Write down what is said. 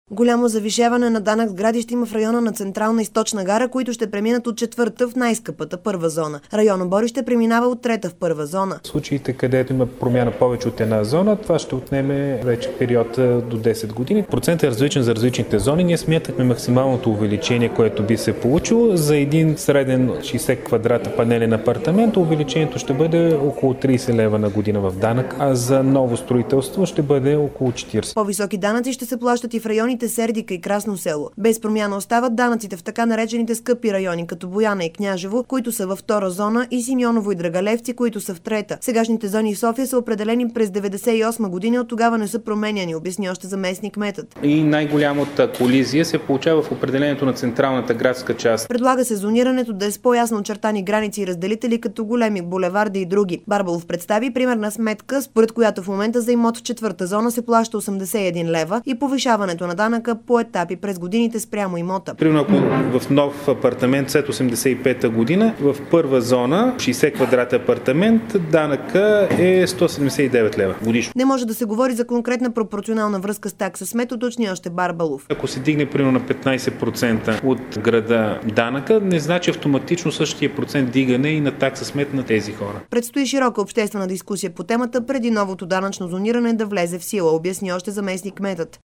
Голямо завишаване на данък сгради ще има в района на Централна и Източна гара, които ще преминат от четвърта в най-скъпата първа зона. Район Обори ще преминава от трета в първа зона. В случаите, където има промяна повече от една зона, това ще отнеме вече период до 10 години. Процентът е различен за различните зони. Ние смятахме максималното увеличение, което би се получило за един среден 60 квадрата панелен апартамент. Увеличението ще бъде около 30 лева на година в данък, а за ново строителство ще бъде около 40. По-високи данъци ще се плащат и в районите Сердика и Красно село. Без промяна остават данъците в така наречените скъпи райони, като Бояна и Княжево, които са във втора зона, и Симеоново и Драгалевци, които са в трета. Сегашните зони в София са определени през 1998 година, от тогава не са променяни, обясни още заместник-кметът. И най-голямата колизия се получава в определението на централната градска част. Предлага се зонирането да е с по-ясно очертани граници и разделители, като големи булеварди и други. Барбалов представи примерна сметка, според която в момента за имот в четвърта зона се плаща 81 лева и повишаването на данъка по етапи през годините спрямо имота. Примерно в нов апартамент след 85-та година, в първа зона, 60 квадрата апартамент, данъка е 179 лева годишно. Не може да се говори за конкретна пропорционална връзка с такса смет, уточни още Барбалов. Ако се дигне примерно на 15% от града данъка, не значи автоматично същия процент дигане и на такса смет на тези хора. Предстои широка обществена дискусия по темата преди новото данъчно зониране да влезе в сила, обясни още заместник-кметът.